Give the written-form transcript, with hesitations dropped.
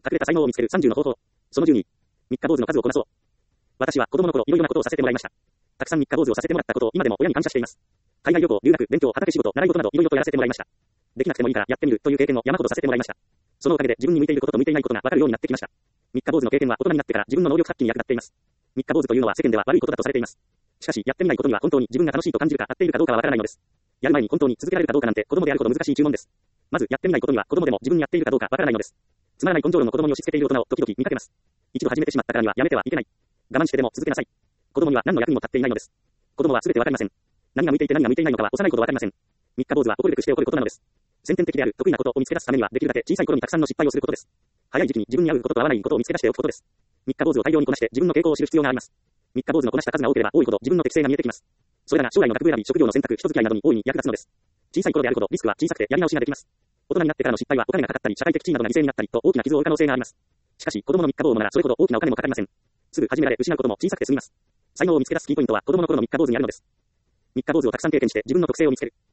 隠れた才能を見つける30の方法。その12。三日坊主の数をこなそう。私は子供の頃いろいろなことをさせてもらいました。たくさん三日坊主をさせてもらったことを今でも親に感謝しています。海外旅行、留学、勉強、畑仕事、習い事などいろいろとやらせてもらいました。できなくてもいいからやってみるという経験を山ほどさせてもらいました。そのおかげで自分に向いていることと向いていないことが分かるようになってきました。三日坊主の経験は大人になってから自分の能力発揮に役立っています。三日坊主というのは世間では悪いことだとされています。しかし、やってみないことには本当に自分が楽しいと感じるか合っているかどうかはわからないのです。やる前に本当に続けられるかどうかなんて子供であるほど難しい注文です。まずやってみないことには子供でも自分にやっているかどうかわからないのです。つまらない根性論の子供に押し付けている大人を時々見かけます。一度始めてしまったからにはやめてはいけない。我慢してでも続けなさい。子供には何の役にも立っていないのです。子供は全てわかりません。何が向いていて何が向いていないのかは幼い頃わかりません。三日坊主は怒るべくして起こることなのです。先天的である得意なことを見つけ出すためにはできるだけ小さい頃にたくさんの失敗をすることです。早い時期に自分に合うことと合わないことを見つけ出しておくことです。三日坊主を大量にこなして自分の傾向を知る必要があります。三日坊主のこなした数が多ければ多いほど自分の適性が見えてきます。それらが将来の学部選び、職業の選択、人付き合いなどに大いに役立つのです。小さい頃であるほどリスクは小さくてやり直しができます。大人になってからの失敗はお金がかかったり、社会的地位などが犠牲になったりと大きな傷を負う可能性があります。しかし子供の三日坊主ならそれほど大きなお金もかかりません。すぐ始められ失うことも小さくて済みます。才能を見つけ出すキーポイントは子供の頃の三日坊主にあるのです。三日坊主をたくさん経験して自分の特性を見つける。